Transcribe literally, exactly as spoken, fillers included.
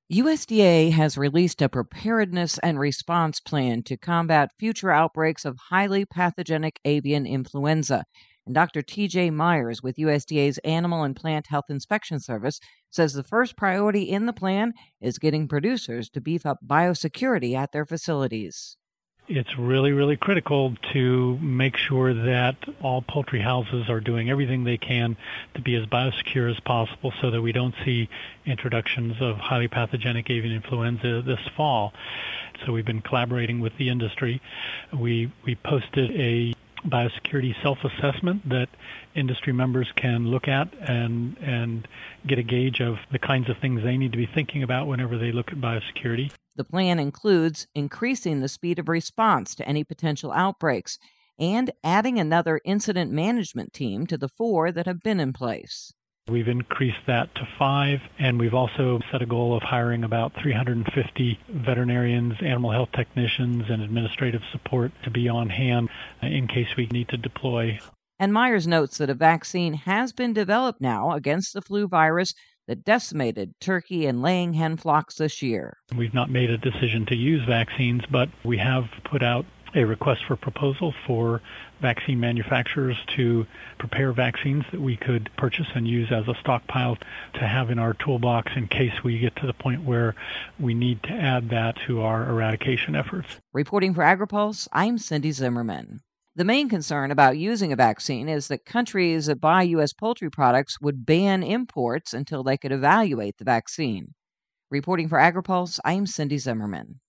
U S D A has released a preparedness and response plan to combat future outbreaks of highly pathogenic avian influenza. And Doctor T J Myers with U S D A's Animal and Plant Health Inspection Service says the first priority in the plan is getting producers to beef up biosecurity at their facilities. It's really, really critical to make sure that all poultry houses are doing everything they can to be as biosecure as possible so that we don't see introductions of highly pathogenic avian influenza this fall. So we've been collaborating with the industry. We we posted a biosecurity self-assessment that industry members can look at and and get a gauge of the kinds of things they need to be thinking about whenever they look at biosecurity. The plan includes increasing the speed of response to any potential outbreaks and adding another incident management team to the four that have been in place. We've increased that to five, and we've also set a goal of hiring about three hundred fifty veterinarians, animal health technicians, and administrative support to be on hand in case we need to deploy. And Myers notes that a vaccine has been developed now against the flu virus that decimated turkey and laying hen flocks this year. We've not made a decision to use vaccines, but we have put out a request for proposal for vaccine manufacturers to prepare vaccines that we could purchase and use as a stockpile to have in our toolbox in case we get to the point where we need to add that to our eradication efforts. Reporting for AgriPulse, I'm Cindy Zimmerman. The main concern about using a vaccine is that countries that buy U S poultry products would ban imports until they could evaluate the vaccine. Reporting for AgriPulse, I'm Cindy Zimmerman.